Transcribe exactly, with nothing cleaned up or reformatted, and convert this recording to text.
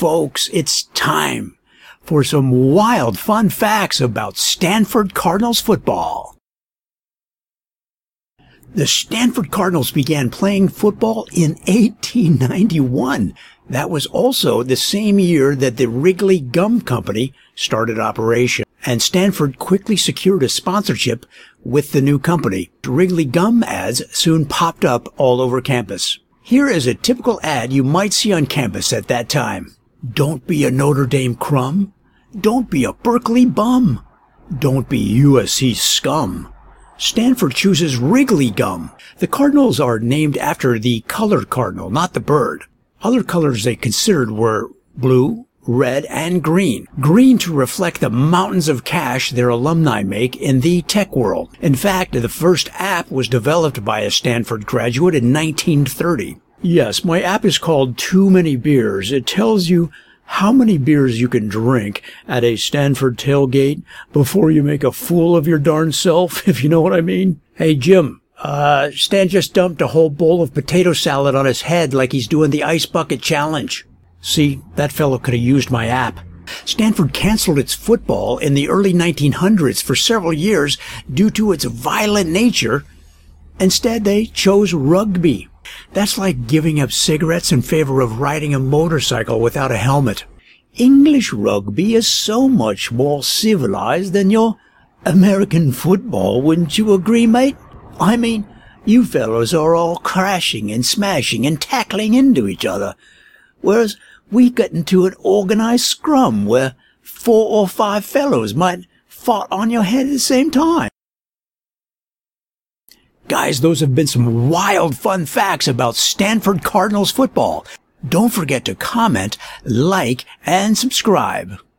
folks, it's time for some wild fun facts about Stanford Cardinals football. The Stanford Cardinals began playing football in eighteen ninety-one. That was also the same year that the Wrigley Gum Company started operation, and Stanford quickly secured a sponsorship with the new company. Wrigley Gum ads soon popped up all over campus. Here is a typical ad you might see on campus at that time. Don't be a Notre Dame crumb. Don't be a Berkeley bum. Don't be U S C scum. Stanford chooses Wrigley Gum. The Cardinals are named after the color cardinal, not the bird. Other colors they considered were blue, red, and green. Green to reflect the mountains of cash their alumni make in the tech world. In fact, the first app was developed by a Stanford graduate in nineteen thirty. Yes, my app is called Too Many Beers. It tells you how many beers you can drink at a Stanford tailgate before you make a fool of your darn self, if you know what I mean. Hey, Jim, uh, Stan just dumped a whole bowl of potato salad on his head like he's doing the Ice Bucket Challenge. See, that fellow could have used my app. Stanford canceled its football in the early nineteen hundreds for several years due to its violent nature. Instead, they chose rugby. That's like giving up cigarettes in favor of riding a motorcycle without a helmet. English rugby is so much more civilized than your American football, wouldn't you agree, mate? I mean, you fellows are all crashing and smashing and tackling into each other, whereas we get into an organized scrum where four or five fellows might fight on your head at the same time. Guys, those have been some wild fun facts about Stanford Cardinals football. Don't forget to comment, like, and subscribe.